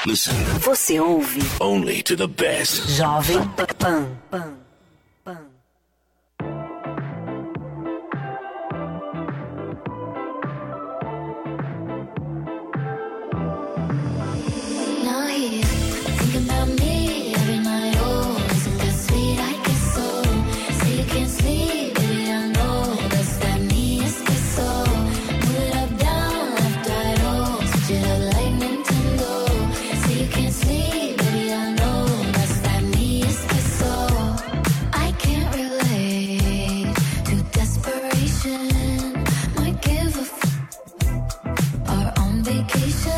Listen. Você ouve Only to the best. Jovem Pan. Now here, thinking about me every night. Oh, isn't that sweet? I guess so. Say you can't sleep, baby, I know. That's that me, es que so. Move it up, down, left, right, oh. Switch it up like Nintendo. Say you can't sleep, baby, I know. That's that me, es que so. I can't relate to desperation. Might give a our own vacation.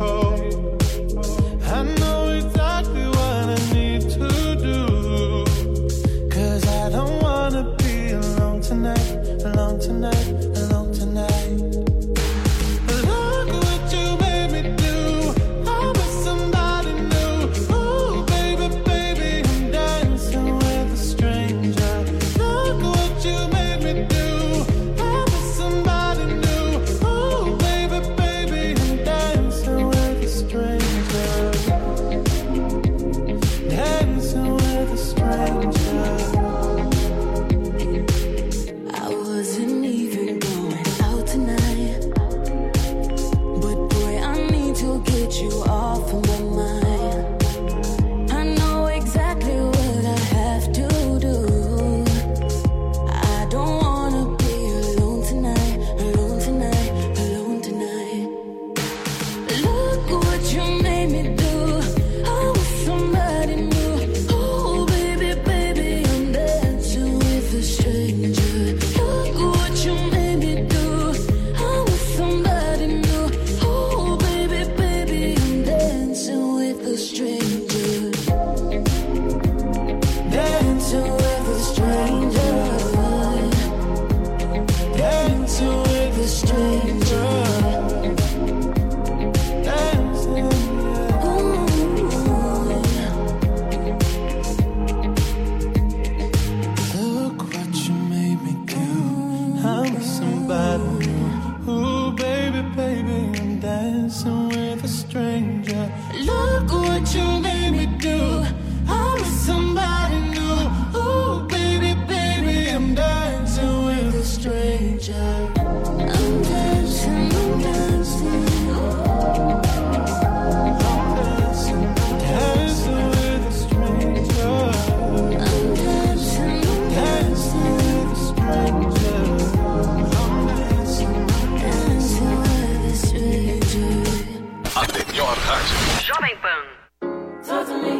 I know exactly what I need to do.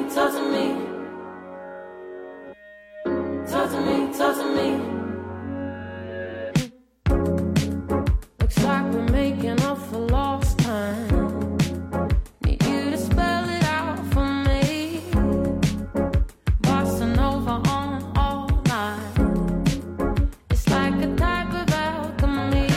talk to me. Talk to me, talk to me. Looks like we're making up for lost time. Need you to spell it out for me. Bossa Nova on all night. It's like a type of alchemy.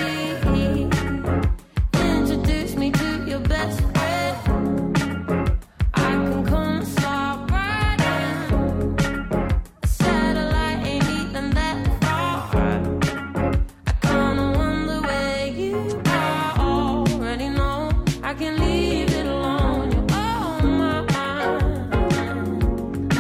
Introduce me to your best friend. I can come slide right in. A satellite ain't even that far. I kinda wonder where you are. Already know I can leave it alone. You're on my mind.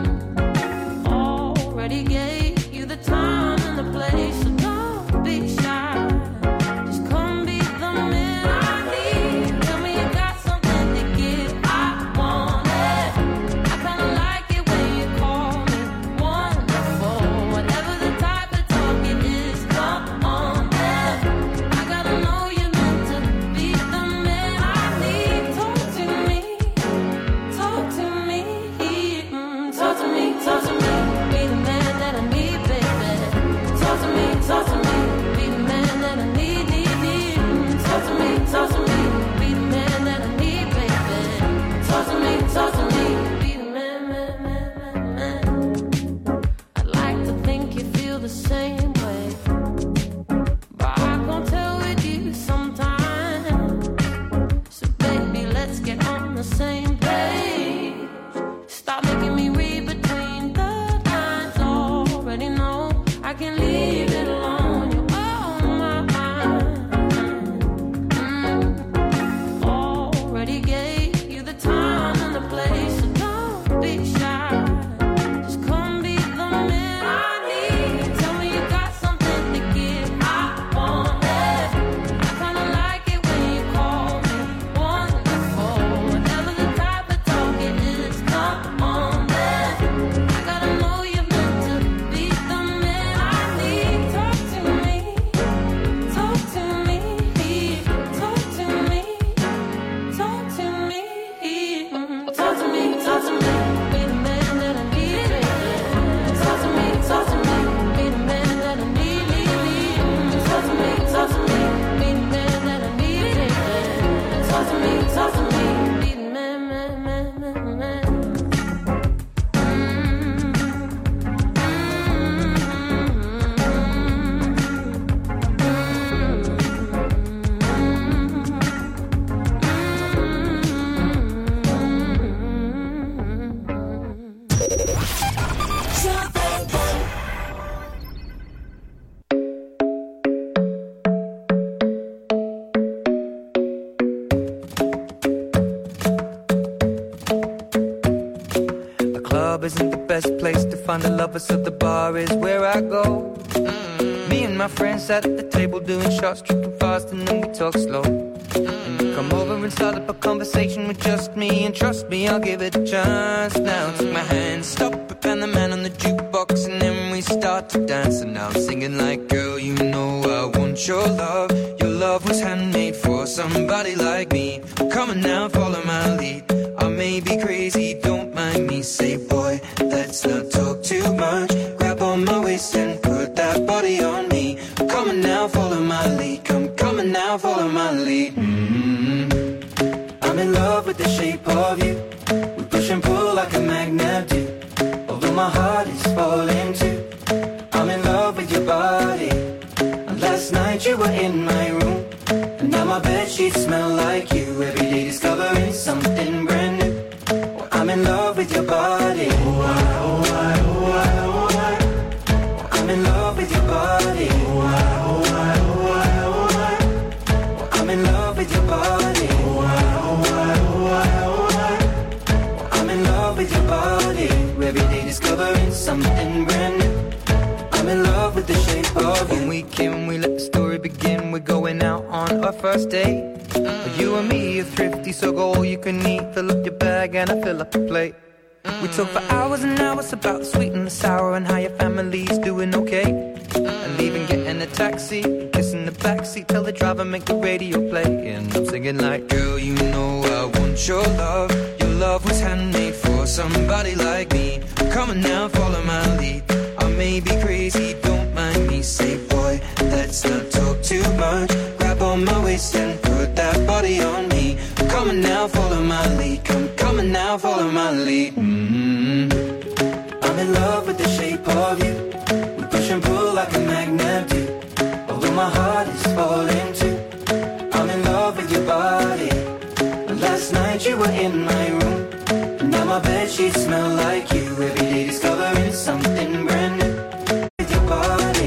Already gave you the time and the place, so don't be shy. Just come be the man I need. Tell me you got something to give. I want it. I kinda like it when you call me wonderful. Whatever the type of talk it is, come on then. I gotta know you're meant to be the man I need. Talk to me, talk to me, talk to me, talk to me. Be the man that I need, baby. Talk to me, talk to me. Be the man that I need, need. Talk to me, talk to me. Be the man that I need, baby. Talk to me, talk to me. Be the man, man, man, man, man. I'd like to think you feel the same way, but I can't tell with you sometimes. So baby, let's get on the same page. Stop making me read between the lines. Already know I can leave it alone. You're on my mind. Already gave you the time and the place, so don't be shy. Just come be the man I need. Tell me you got something to give. I want it. I kinda like it when you call me wonderful. Whatever the type of talk it is, come on then. I gotta know you're meant to be the man I need. Talk to me, talk to me, talk to me, talk to me, talk to me, talk to me. Be the man that I need, baby. Talk to me, talk to me. Be the man that I need, need. Talk to me, talk to me. Be the man that I need, baby. Talk to me, talk to me. Be the man, man, man, man, man. The club isn't the best place to find the lovers, so the bar is where I go. Me and my friends sat at the table doing shots, tripping fast, and then we talk slow. And you come over and start up a conversation with just me, and trust me, I'll give it a chance. Now take my hand, stop it, and the man on the jukebox, and then we start to dance. And now I'm singing like, girl, you know I want your love. Your love was handmade for somebody like me. Come on now, follow my lead. I may be crazy, don't mind me. Say, boy, let's not talk too much. Grab on my waist and put that body on me. Come on now, follow my lead. Come on now, follow my lead. I'm in love with the shape of you. We push and pull like a magnet do. Although my heart is falling too. I'm in love with your body. And last night you were in my room, and now my bedsheets smell like you. Every day discovering something brand new. Well, I'm in love with your body. Oh, I, oh, I, oh, I, oh, I. I'm in love with your body. Oh, I, oh, I, oh, I, oh, I. I'm in love with your body. Oh, I, oh, I, oh, I, oh, I. I'm in love with your body. Every day discovering something brand new. I'm in love with the shape of you. When we came, we let the story begin. We're going out on our first date. You and me are thrifty, so go all you can eat. Fill up your bag and I fill up the plate. We talk for hours and hours about the sweet and the sour, and how your family's doing okay. And even getting a taxi, kissing the backseat, tell the driver make the radio play. And I'm singing like, girl, you know I want your love. Your love was handmade for somebody like me. Come on now, follow my lead. I may be crazy, don't mind me. Say boy, let's not talk too much. Grab on my waist and put that body on me. Come on now, follow my lead. Come on now, follow my lead. I'm in love with the shape of you. We push and pull like a magnet do. Although my heart is falling too, I'm in love with your body. And last night you were in my room, and now my bedsheets smell like you. Every day discovering something brand new with your body.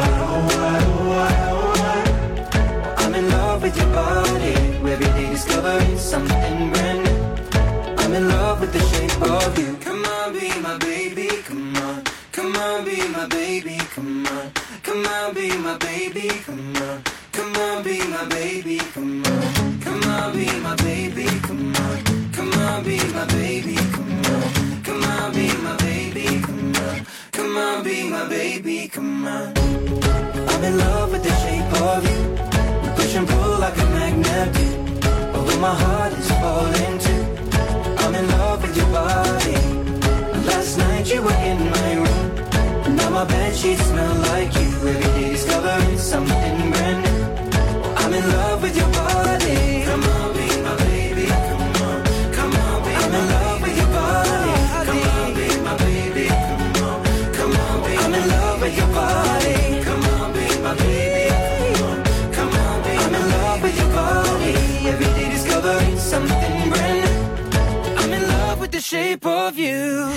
I'm in love with your body. Every day discovering something brand new. I'm in love with the shape of you. Come on, be my baby, come on. Come on, be my baby, come on. Come on, be my baby, come on. Come on, be my baby, come on. Come on, be my baby, come on. Come on, be my baby, come on. Come on, be my baby, come on. Come on, be my baby, come on. I'm in love with the shape of you. We push and pull like a magnet do. Although my heart is falling too, I'm in love with your body. Last night you were in my room, and now my bedsheets smell like you. Every day discovering something brand new. I'm in love with your body. Come on, be my baby. Come on, come on, be I'm in love with your body. Come on, be my baby. Come on, come on, be I'm in love with your body. Come on, be my baby. Come on, come on, be I'm in love with your body. Every day discovering something brand new. I'm in love with the shape of you.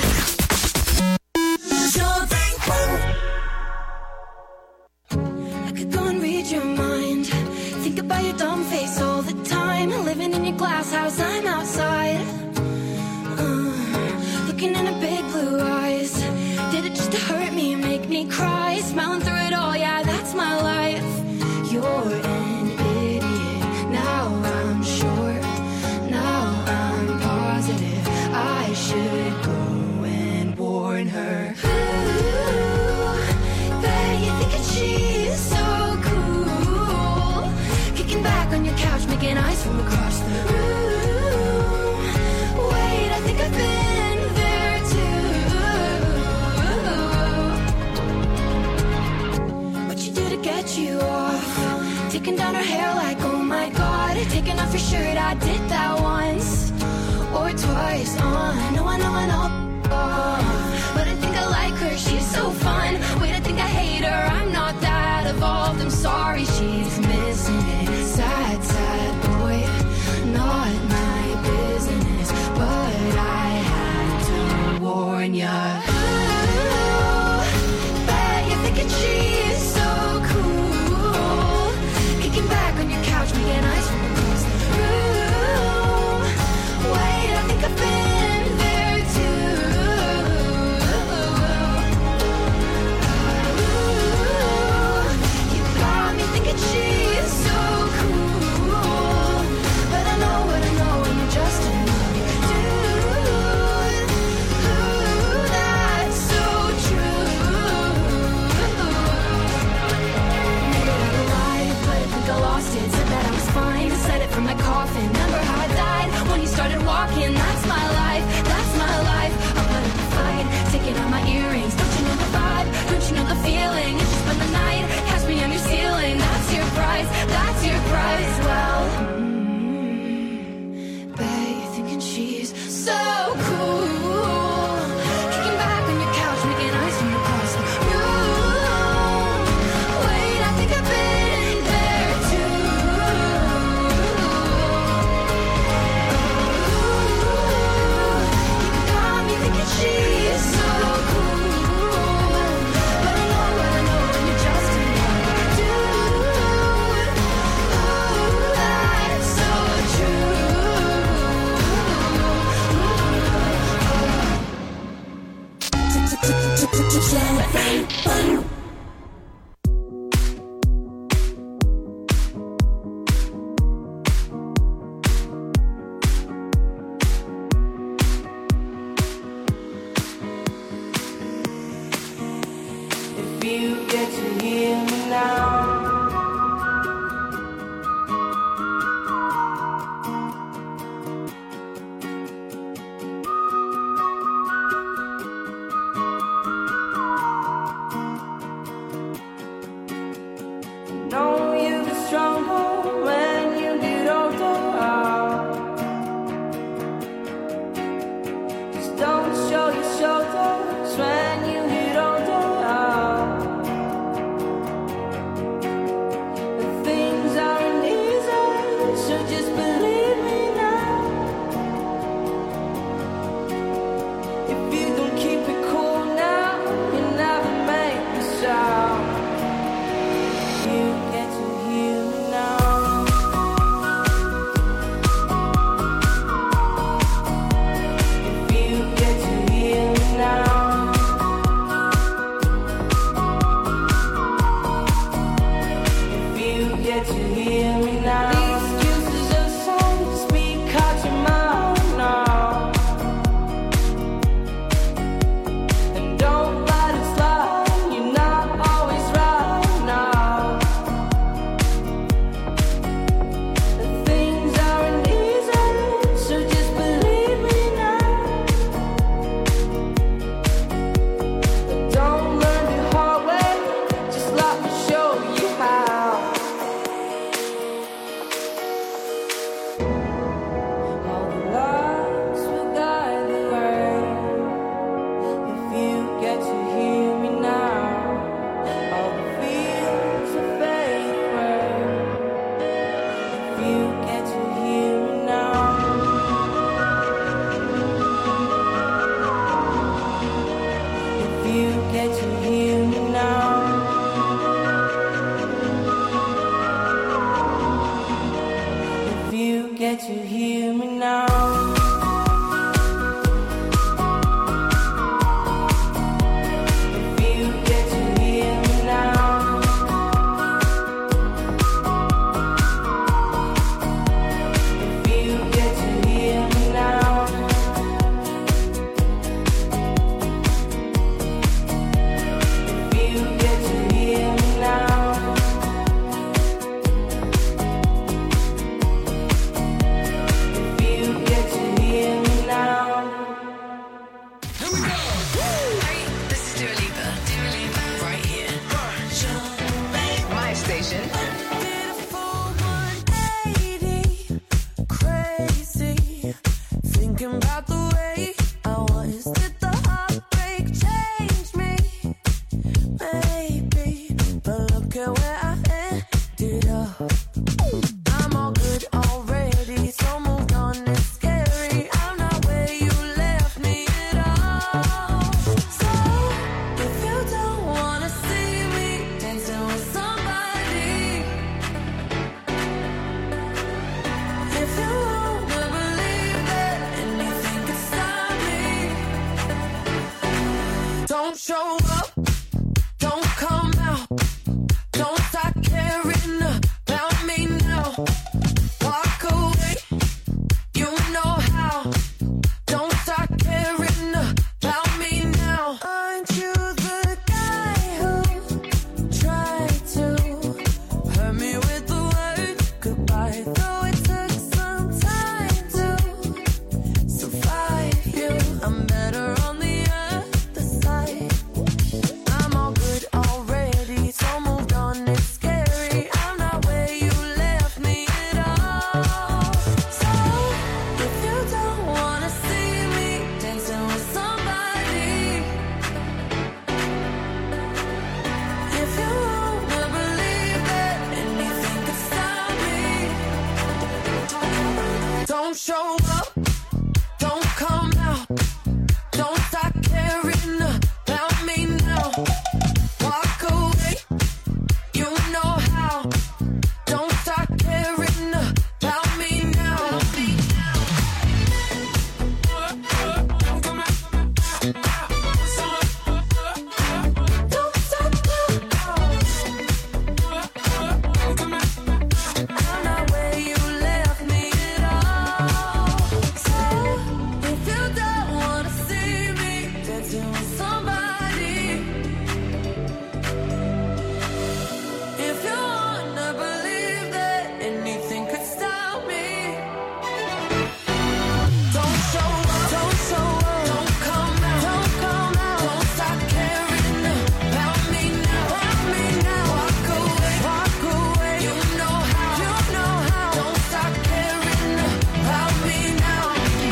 I could go and read your mind. Think about your dumb face all the time. Living in your glass house, I'm outside. Looking in her big blue eyes. Did it just to hurt me, make me cry? Smiling through it all, yeah, that's my life. You're an idiot. Now I'm sure. Now I'm positive. I should go and warn her. She's so cool. Kicking back on your couch, making eyes from across the room. Wait, I think I've been there too. What you do to get you off? Taking down her hair like, oh my god. Taking off your shirt, I did that once or twice. I know. But I think I like her, she's so fun. Wait, I think I hate her, I'm not that evolved. I'm sorry, she's missing it. Sad, sad boy, not my business. But I had to warn ya. Ooh, bet you're thinking she's so cool. Kicking back on your couch, making eyes from across the room. Wait, I think I've been there too. She's so cool, but I know what I know, and you're just another dude. Ooh, that's so true. Made it out alive, but I think I lost it. Said that I was fine, said it from my coffin. Remember how I died when you started walking? That's my life, that's my life. I'll put up a fight, taking out my earrings. Don't you know the vibe? Don't you know the feeling? It's just been the night, catch me on your ceiling. That's your price, that's your price. Well, bet you're thinking she's so cool. Kicking back on your couch, making eyes from across the room. Wait, I think I've been there too. You got me thinking she's so cool, but I know what I know, and you're just another dude. Ooh, that's so true. If you get to hear me now, Don't show up, don't come out, don't start caring about me now. Walk away, you know how. Don't start caring about me now. Aren't you the guy who tried to hurt me with the word goodbye? Though it took some time to survive you, I'm better on the other side. I'm all good already, so moved on, it's scary. I'm not where you left me at all. So if you don't wanna see me dancing with somebody, if you wanna believe that anything could stop me, don't show up, don't come out, don't start caring about me now. Walk away, you know how. Don't start caring about me now. Don't stop now. I'm not where you left me at all. So if you don't wanna see me dancing with somebody, if you wanna believe that anything could stop me, don't show up, don't come out, don't start caring about me now, walk away, you know how, don't start caring about me now.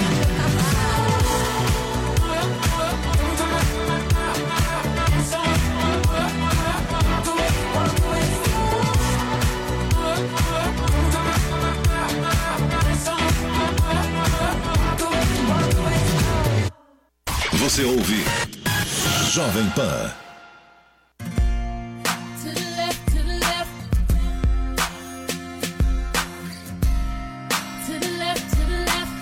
Você ouve Jovem Pan. To the left, to the left. To the left, to the left.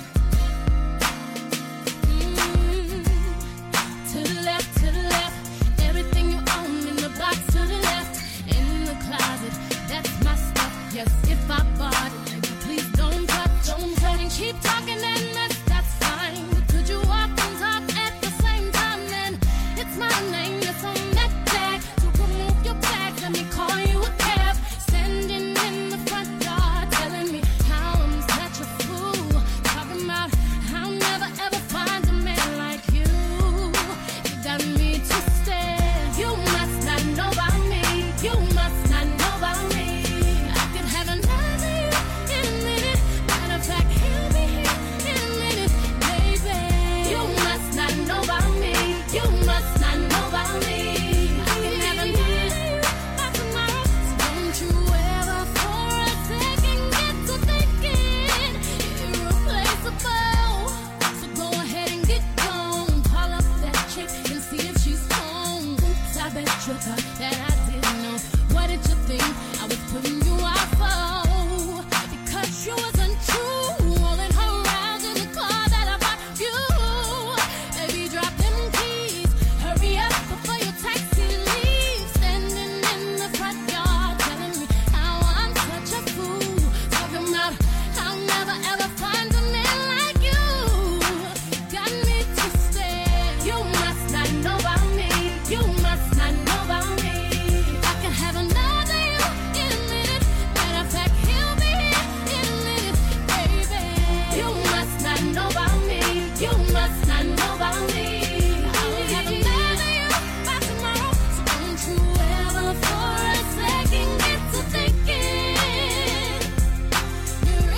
To the left, to the left. Everything you own in the box to the left. In the closet, that's my stuff. Yes, if I bought it, baby, please don't touch. And keep talking and that's fine. But could you walk and talk at the same time? Then it's my name that's on that tag. So remove your bag, let me call you a cab. Standing in the front yard, telling me how I'm such a fool. Talking about how I'll never ever find a man like you. You got me twisted. You must not know about me. You must not know about me. I could have another you in a minute. Matter of fact, he'll be here in a minute, baby. You must not know about me. You must not know about me. I can have another you by tomorrow. So don't you ever for a second get to thinking irreplaceable. So go ahead and get gone. Call up that chick and see if she's home. Oops, I bet you thought that I didn't know. What did you think I was putting you out for? Because you wasn't true. Rolling her around in the car that I bought you. Baby, drop them keys. Hurry up before your taxi leaves. Standing in the front yard, telling me how I'm such a fool. Talking about how I'll never ever find a man like you. Got me twisted. You must not know about me. You must not know about me. I can have another you in a minute. Matter of fact, he'll be here in a minute, baby. You must not know about me. You must not know about me. I'll have another you by tomorrow. So don't you ever for a second get to thinking you're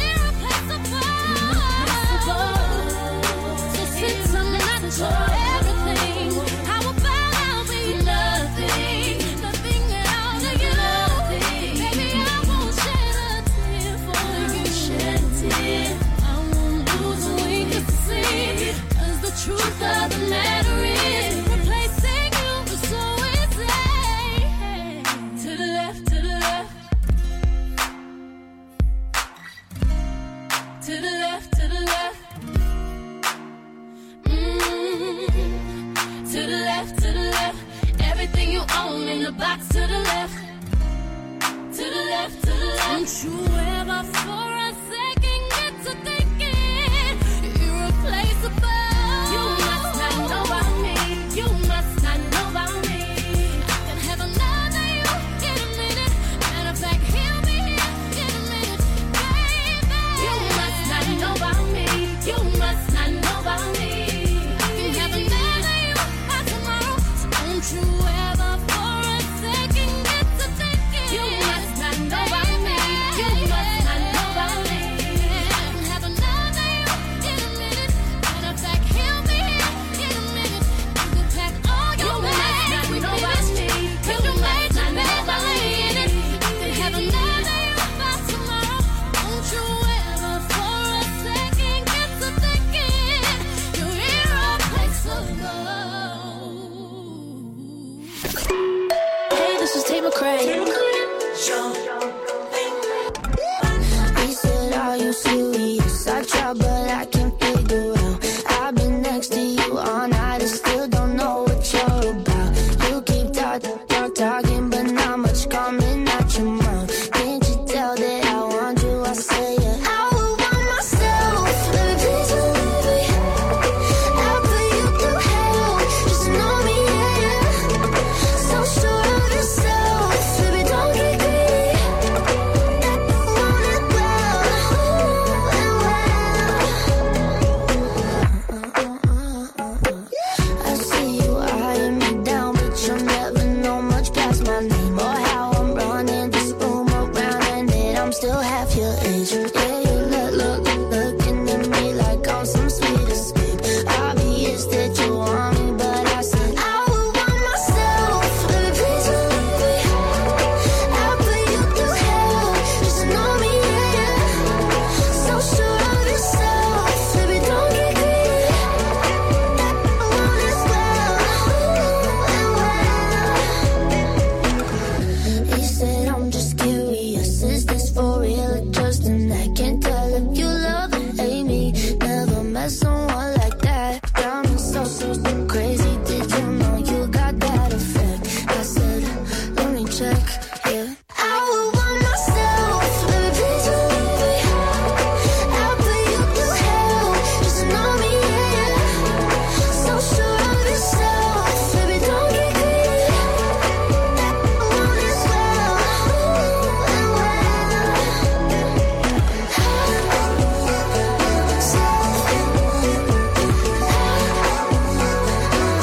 irreplaceable. So since I'm not your everything, how about I'll be nothing? Nothing at all to you. Baby, I won't shed a tear for you. Shed a tear. I won't lose a wink to see. 'Cause the truth of the matter is replacing you is so easy. To the left, to the left. To the left, to the left. To the left, to the left. you on in the box to the left. To the left, to the left. Don't you ever for a second get to thinking irreplaceable. You must not know about me. You must not know about me. I can have another you in a minute. Matter of fact, he'll be here in a minute, baby. You must not know about me. You must not know about me. I can have another you by tomorrow. So don't you ever for a second get to thinking you must not know about me. You must not know about me. I can have another you in a minute. Matter of fact, he'll be here in a minute. You can pack all your bags with me. You must not know about me. I can have another you by tomorrow. Don't you ever for a second get to thinking you're irreplaceable. Hey, this is Tate McRae. He said, are you serious? I tried, but I can't figure out. I've been next to you all night and still don't know what you're about. You keep talking, but not much coming out your mouth. Can't you tell that I want you? I say it. I would want myself. Baby, please believe me. I'll put you through hell. Just know me, yeah. So sure of yourself. Baby, don't get greedy. Want it well, and well. I see you eyeing me down, but you'll never know much past my name or how I'm running this room around, and that I'm still half your age. Yeah, you looking at me like I'm some sweet escape. Obvious that you want me, but I said I would want myself. Baby, please believe me. I'll put you through hell. Just know me, yeah. So sure of yourself. Baby, don't get greedy. Want it well, and well. He said, I'm just curious. Is this for real or just an act? Can't tell if you love or hate me. Never met someone like that. Got me so crazy. Did you know you got that effect? I said, let me check, yeah. I would want myself. Baby, please believe me. I'll put you through hell. Just know me, yeah. So sure of yourself. Baby, don't get greedy. Want it well, and well.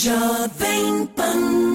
Jovem Pan.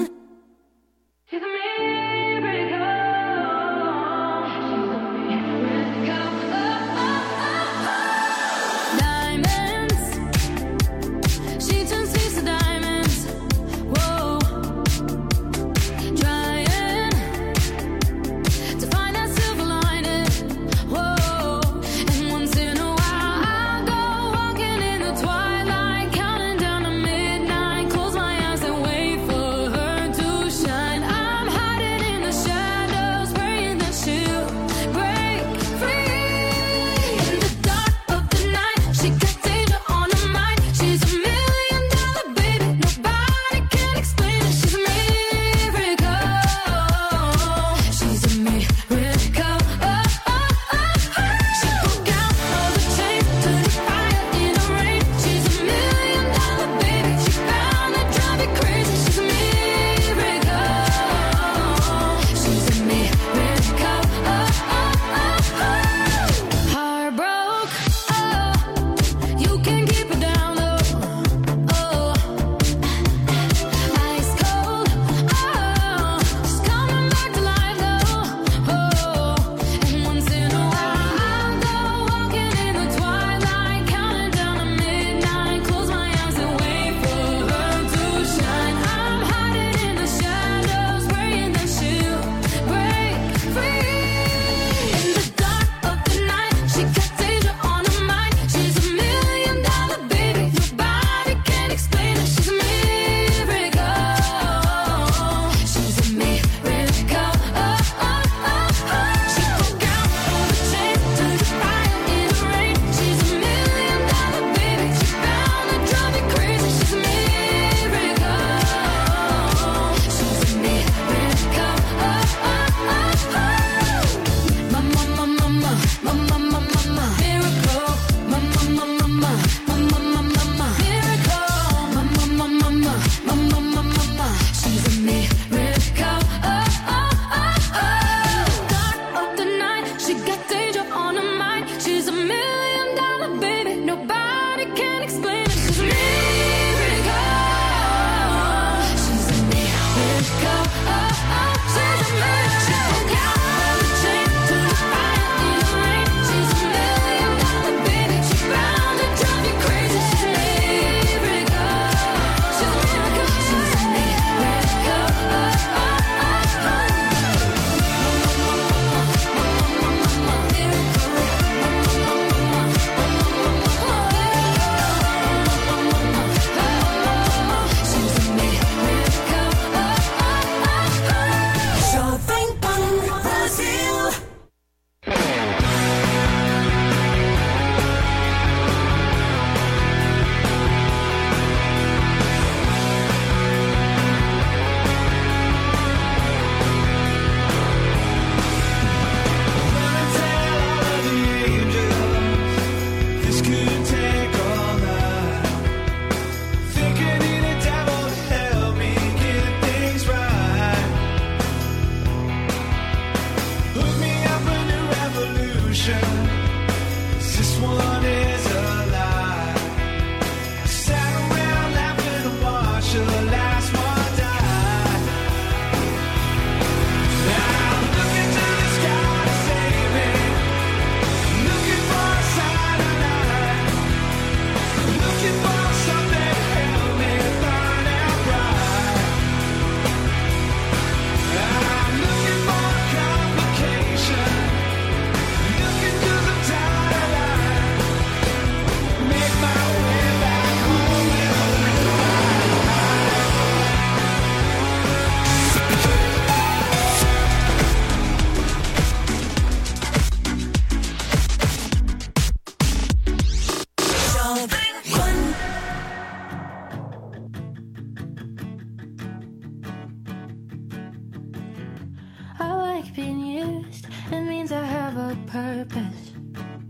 purpose.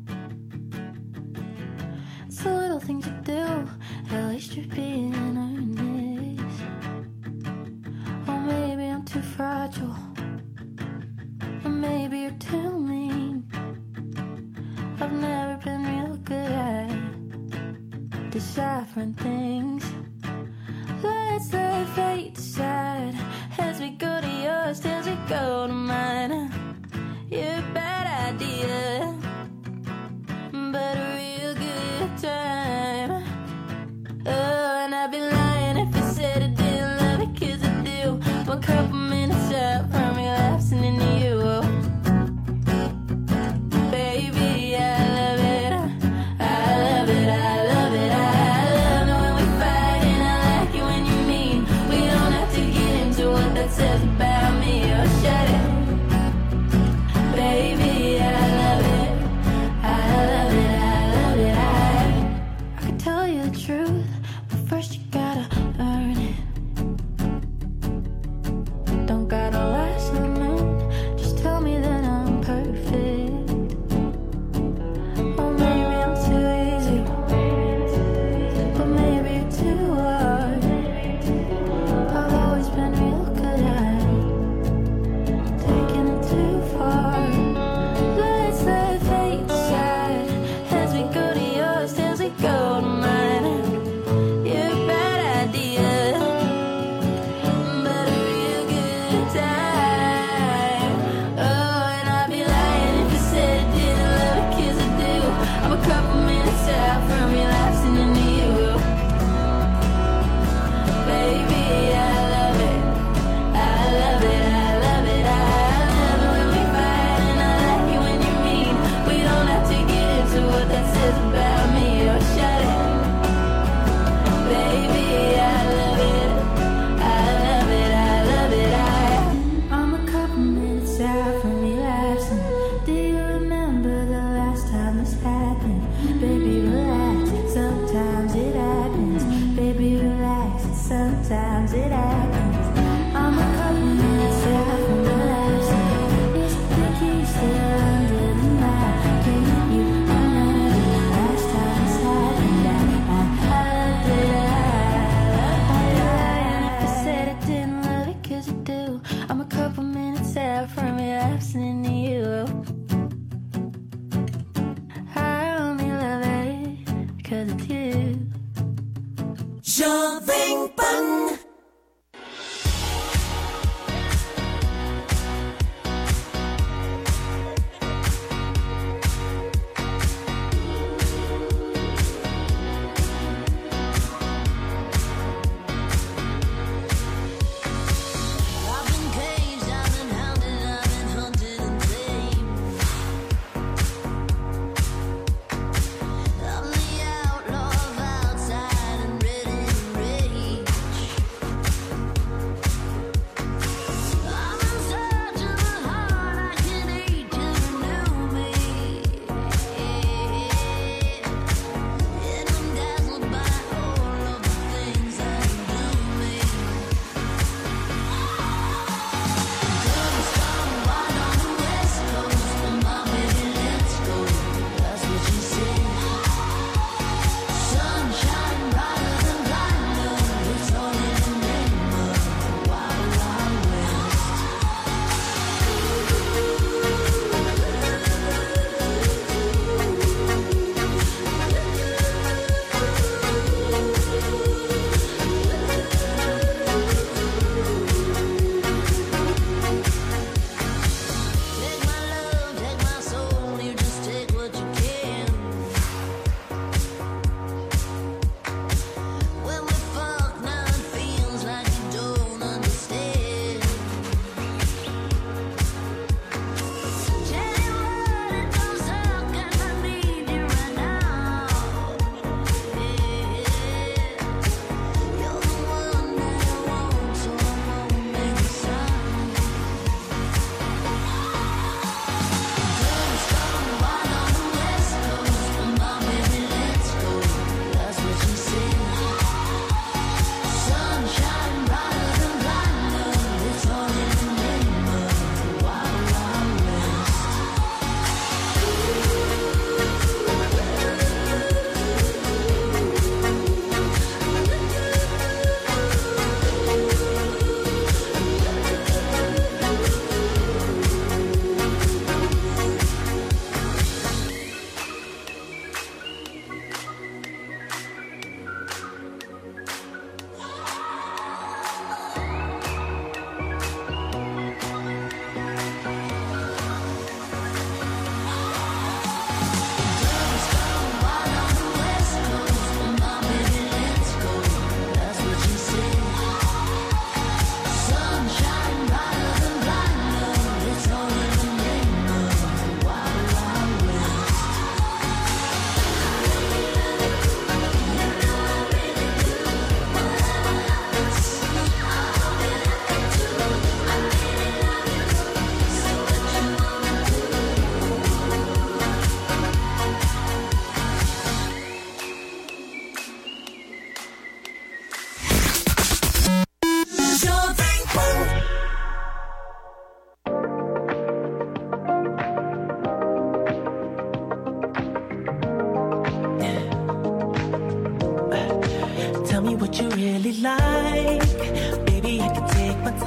It's a little thing to do, at least you're being earnest. Or maybe I'm too fragile, or maybe you're too mean. I've never been real good at deciphering things. Let Let's let fate decide as we go to yours, as we go to mine. You're a bad idea, but a real good time. Oh, and I'd be lying if I said I didn't love it, 'cause I do. One couple minutes out from me lapsing into you. Baby, I love it, I love it, I love it, I love it when we fight, and I like it when you're mean. We don't have to get into what that says about me. Oh, shut it. Baby, I love it, I love it, I love it, I can tell you the truth, but first you gotta earn it. Don't gotta last the moon, just tell me that I'm perfect. Or maybe I'm too easy, but maybe you're too hard. I've always been real good at taking it too far. Let's let fate decide as we go to yours, as we go to mine. You're a bad idea, but a real good time. Oh, and I'd be lying if I said I didn't love it, 'cause I do. I'm a couple minutes out from relapsing into you. Baby, I love it, I love it, I love it, I love it when we fight, and I like it when you're mean. We don't have to get into what that says about me. Oh, shut it. Baby, I love it, I love it, I love it, I'm a couple minutes out from relapsing. Do you remember the last time this happened? Baby, relax, sometimes it happens. Baby, relax, sometimes it happens. I'm a couple minutes out from relapsing. Is the key still under the mat? Can you remember the last time this happened? I loved it, and if I said I didn't love it, 'cause I do. I'm a couple minutes out from relapsing into you. I only love it 'cause it's you. Jovem Pan. I've been caged, I've been hounded, I've been hunted and tamed. I'm the outlaw of outside and ready to rage.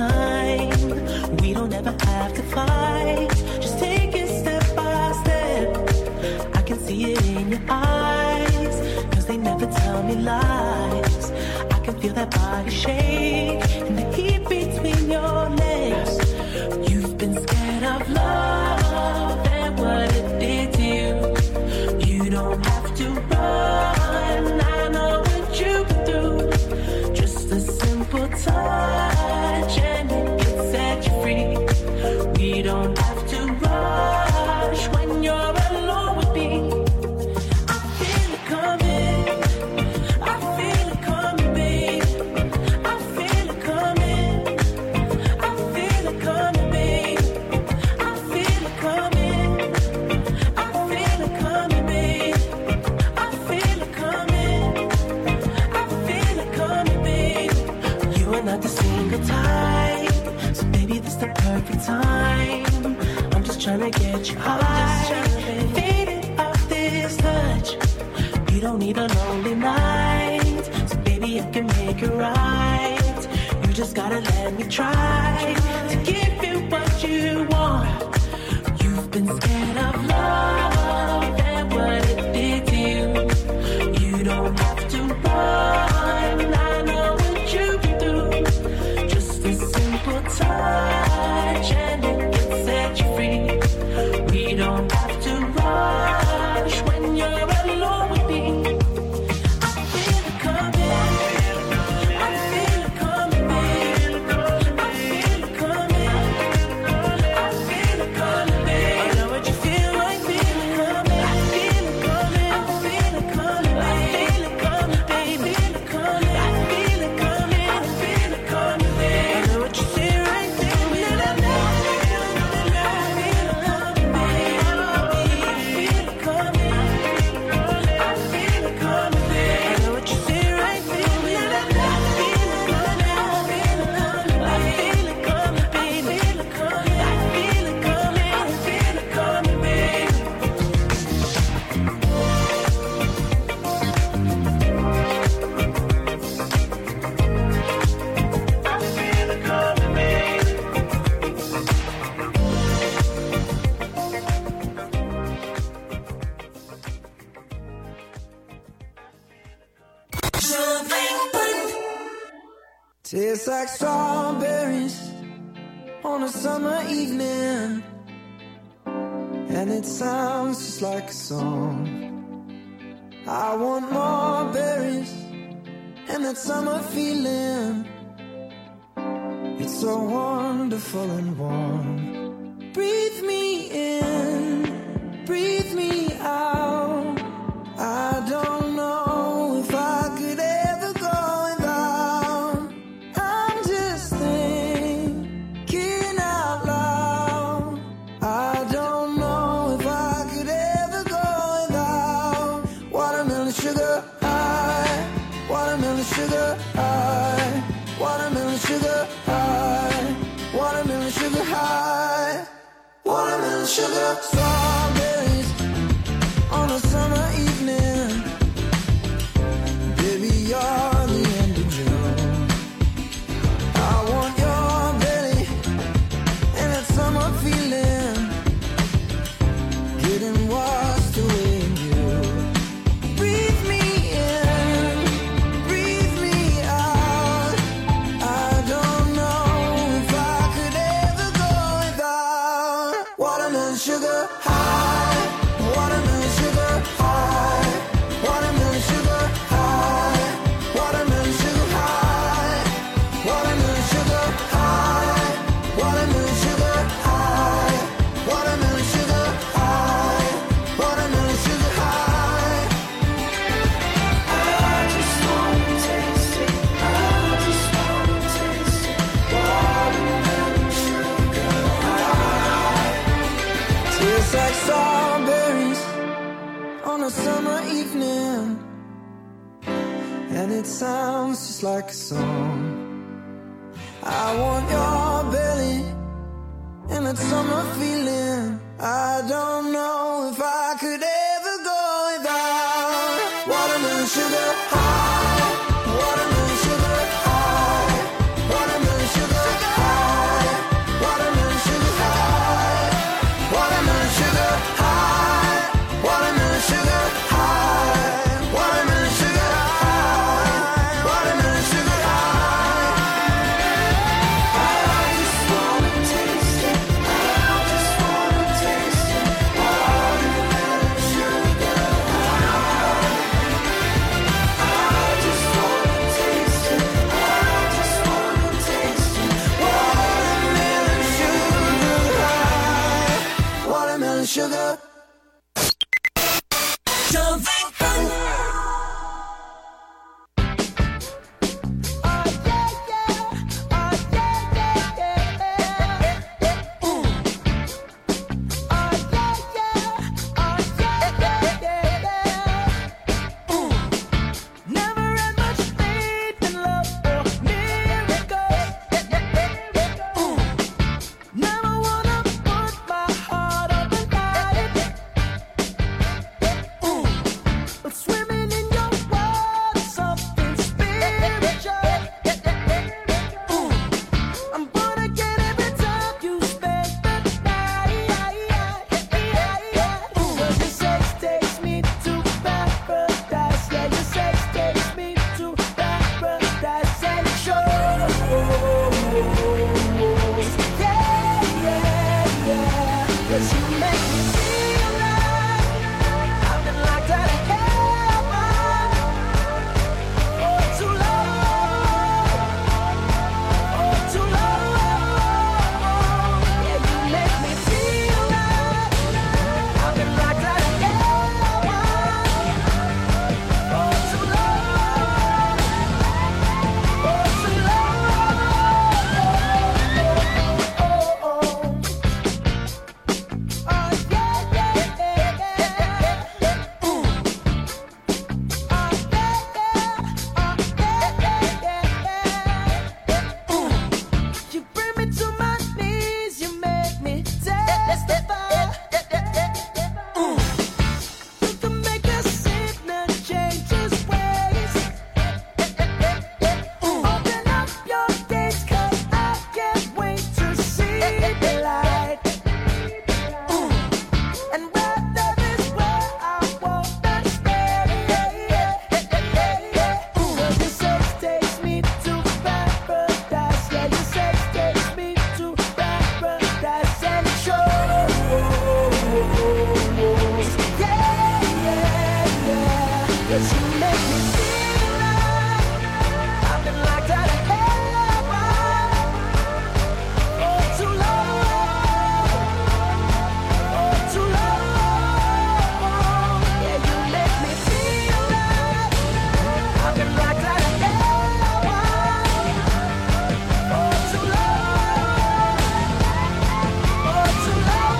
time. We don't ever have to fight. Just take it step by step. I can see it in your eyes, 'cause they never tell me lies. I can feel that body shake and the heat between your legs. You've been scared of love and what it did to you. You don't have to run, I know what you've been through. Just a simple touch and it can set you free. We don't have to rush when you're alone with me. I feel it coming, I feel it coming, babe. I feel it coming, I feel it coming, babe. I feel it coming, I feel it coming, babe. I feel it coming, I feel it coming, babe. You are not the single type, so baby this the perfect time. I'm just trying to get you high, faded off this touch. You don't need a lonely night, so baby I can make it right. You just gotta let me try to give you what you want. You've been scared of love and what it did to you. You don't have to run, I know what you've been through. Just a simple touch and it can set you free. We don't have to rush when you're alone with me. I feel it coming, I feel it coming, babe. I feel it coming, I feel it coming, babe. I know what you feel, I feel it coming, I feel it coming, I feel it coming, I feel it coming, babe. I feel it coming, I feel it coming, I feel it coming, babe. I know what you feel, I feel it, I feel it coming, babe. I feel it coming, I feel it coming, babe. I know what you feel, I feel it, I feel it coming, I feel it coming, babe. I feel it coming, I feel it coming, I feel it coming, babe. I feel it coming, babe. Tastes like strawberries on a summer evening, and it sounds just like a song. I want more berries and that summer feeling. It's so wonderful and warm. Breathe me in, breathe me out. I don't know if I could ever go without. I'm just thinking out loud. I don't know if I could ever go without watermelon sugar high, watermelon sugar high, watermelon sugar high, watermelon sugar high, watermelon sugar. Strawberries on a summer evening. Baby, you're the end of June. I want your belly and that summer feeling, getting washed away in you. Breathe me in, breathe me out. I don't know if I could ever go without watermelon sugar high, watermelon sugar high, watermelon sugar high, watermelon sugar high, watermelon sugar high, watermelon sugar high, watermelon sugar high, watermelon sugar high. I just wanna taste it, I just wanna taste it, watermelon sugar high. Tastes like strawberries on a summer evening, and it sounds just like a song. I want your belly and that summer feeling. I don't know if I could ever go without watermelon sugar high, watermelon sugar high, watermelon sugar high. 'Cause you make me feel like I've been locked out of heaven for too long, for too long. Yeah, you make me feel like I've been locked out of heaven for too long, for too long.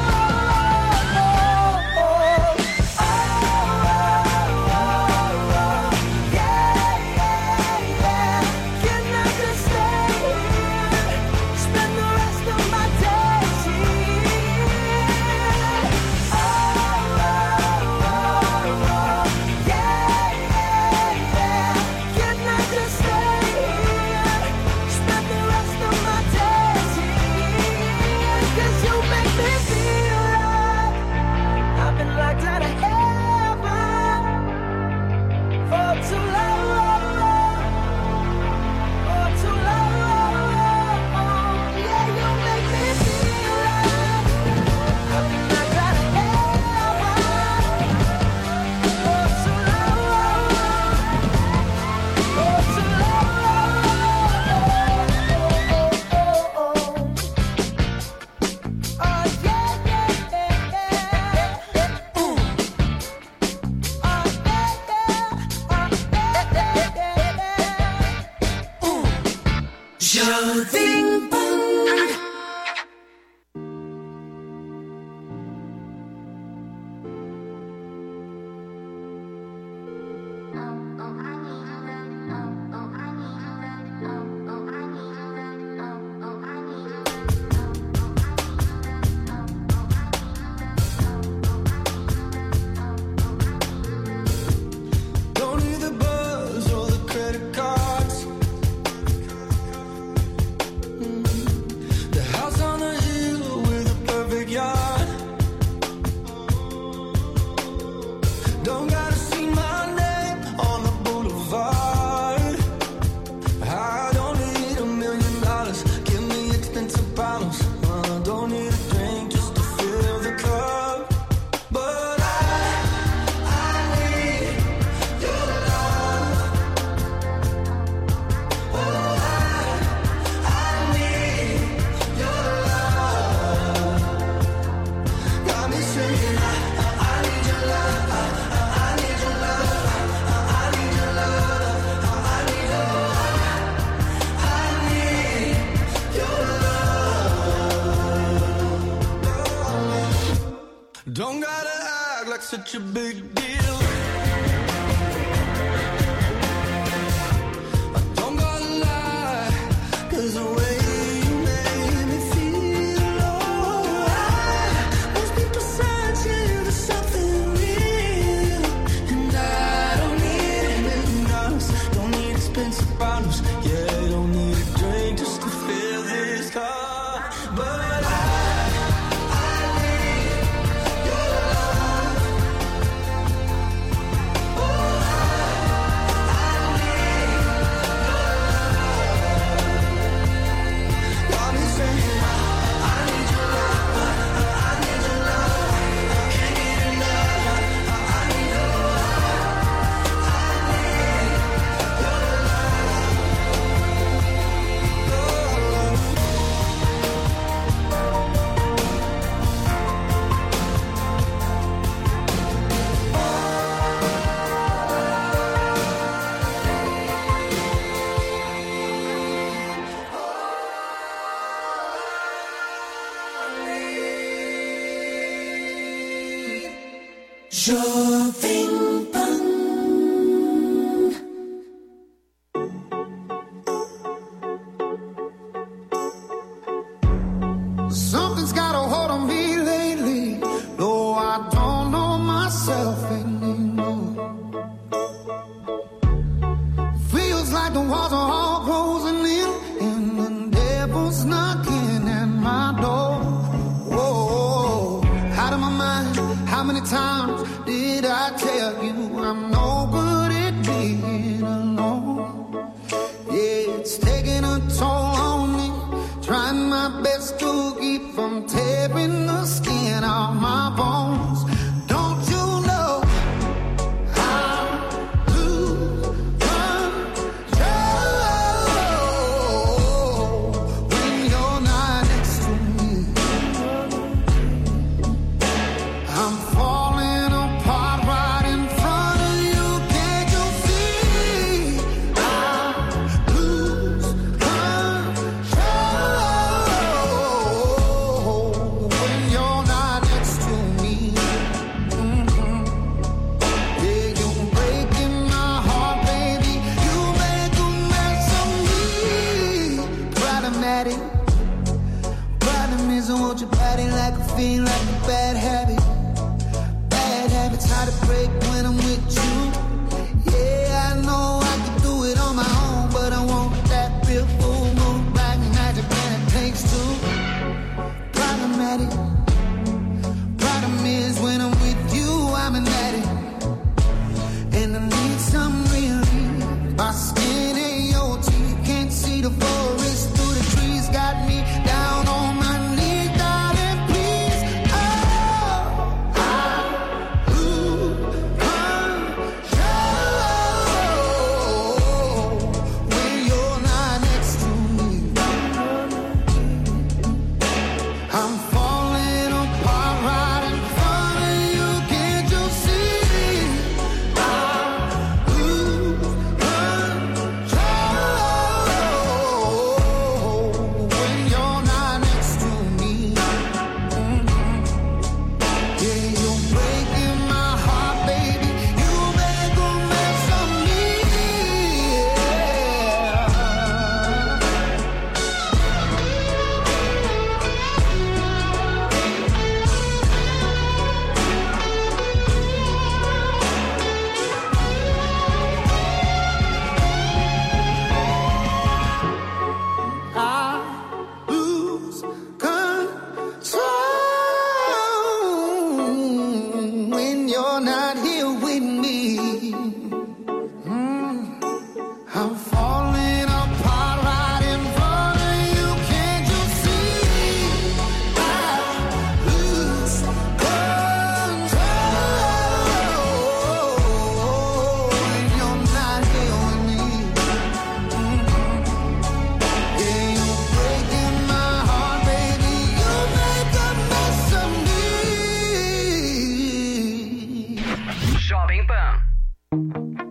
Don't gotta act like such a big deal. I don't gotta lie, 'cause the way you made me feel, oh, I must be searching for something real. And I don't need a million dollars, don't need expensive bottles, yeah, don't need a drink just to fill this cup. But Jovem Pan. Something's got a hold on me lately, though I don't know myself anymore. Feels like the walls are all closing in, and the devil's knocking at my door. Whoa, out of my mind, how many times did I tell you I'm no good at being alone? Yeah, it's taking a toll on me, trying my best to keep from tearing the skin off my bones. Don't you know I'm Jovem Pan.